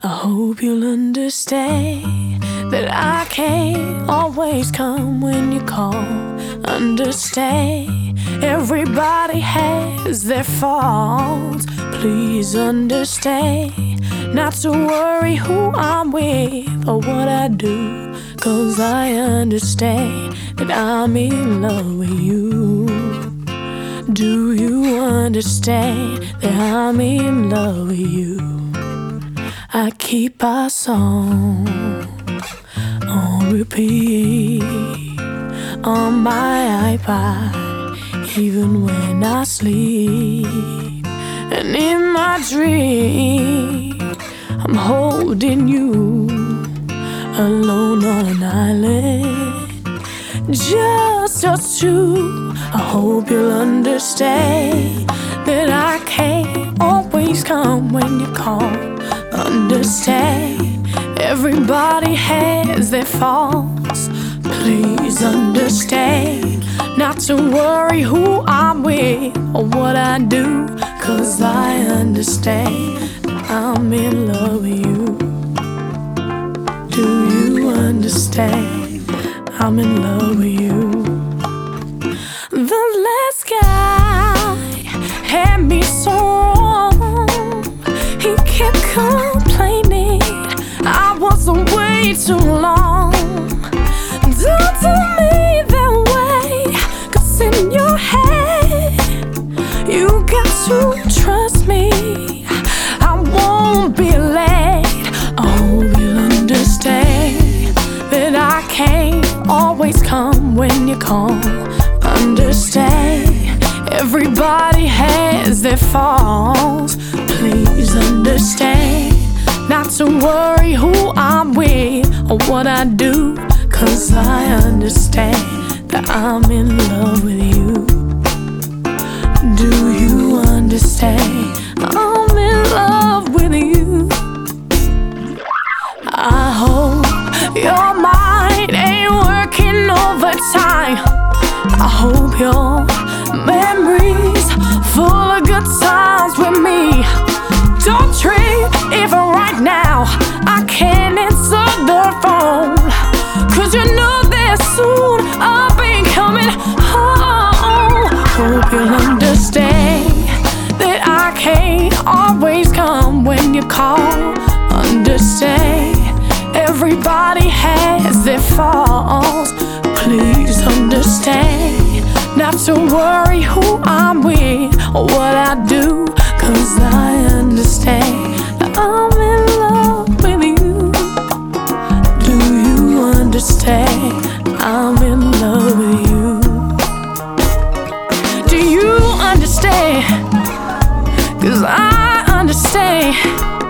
I hope you'll understand that I can't always come when you call. Understand, everybody has their faults. Please understand not to worry who I'm with or what I do, 'cause I understand that I'm in love with you. Do you understand that I'm in love with you? I keep our song on repeat on my iPod, even when I sleep. And in my dream, I'm holding you alone on an island, just us two. I hope you'll understand that I can't always come when you call. Understand, everybody has their faults. Please understand not to worry who I'm with or what I do, 'cause I understand I'm in love with you. Do you understand I'm in love with you? The last guy had me so wrong. He kept complaining I wasn't way too long. Don't tell me that way, 'cause in your head you got to trust me. I won't be late. I hope you'll understand that I can't always come when you call. Understand, everybody has their faults. Please understand not to worry who I'm with or what I do, 'cause I understand that I'm in love with you. Do you understand I'm in love with you? I hope your mind ain't working overtime. I hope your memories full of good times with me. Don't trip even right now, I can't answer the phone, 'cause you know that soon I'll be coming home. Hope you'll understand that I can't always come when you call. Understand, everybody has their faults. Please understand not to worry who I'm with or what I do, 'cause I understand that I'm in love with you. Do you understand I'm in love with you? Do you understand? 'Cause I understand.